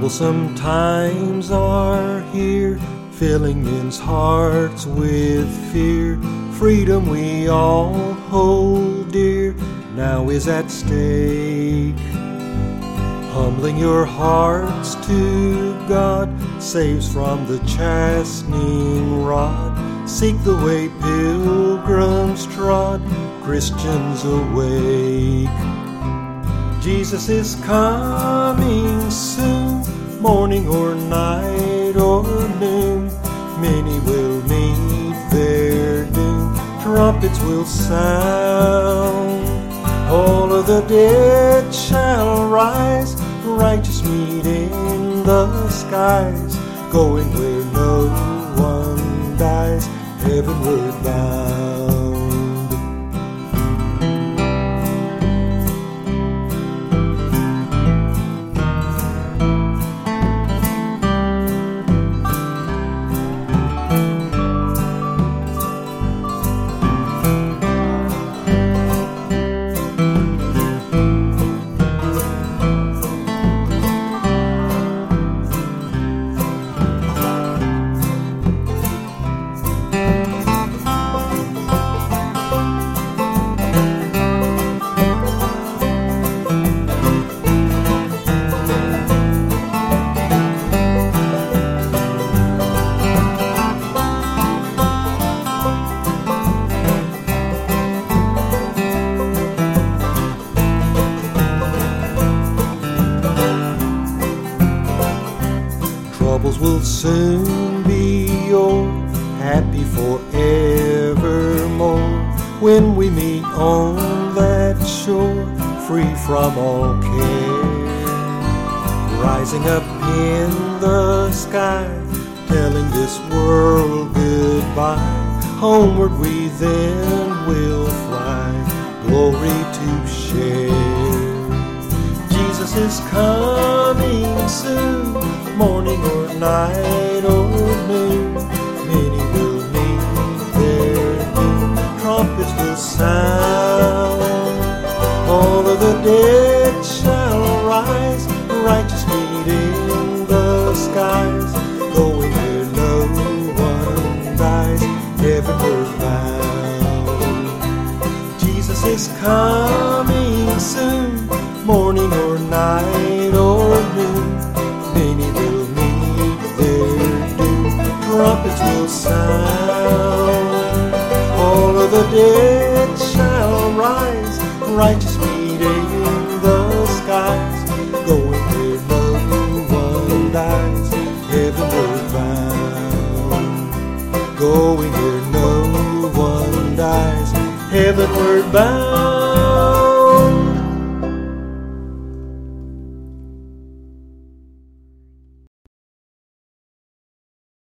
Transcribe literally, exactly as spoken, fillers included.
Troublesome times are here, filling men's hearts with fear. Freedom we all hold dear now is at stake. Humbling your hearts to God saves from the chastening rod. Seek the way pilgrims trod, Christians awake. Jesus is coming soon, morning or night or noon. Many will meet their doom, trumpets will sound. All of the dead shall rise, righteous meet in the skies, going where no one dies, heavenward bound. Troubles will soon be o'er, happy forevermore, when we meet on that shore, free from all care. Rising up in the sky, telling this world goodbye, homeward we then will fly, glory to share. Jesus is coming soon, morning or night or noon. Many will meet their doom, trumpets will sound. All of the dead shall rise, righteous meet in the skies, going where no one dies, heavenward bound. Jesus is coming soon, morning or night or noon. Many will meet their doom, trumpets will sound. All of the dead shall rise, righteous meet in the skies, going where no one dies, heavenward bound. Going where no one dies, heavenward bound.